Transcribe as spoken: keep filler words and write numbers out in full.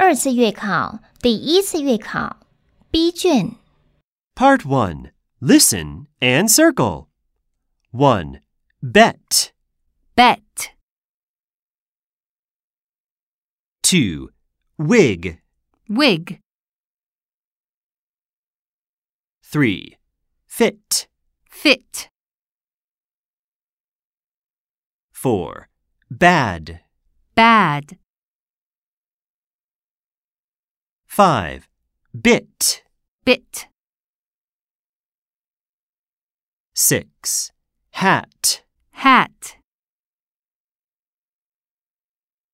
二次月考第一次月考 B 卷 Part one. Listen and circle. one. Bet. Bet. two. Wig. Wig. three. Fit. Fit. four. Bad. Bad. five. Bit. Bit. six. Hat. Hat.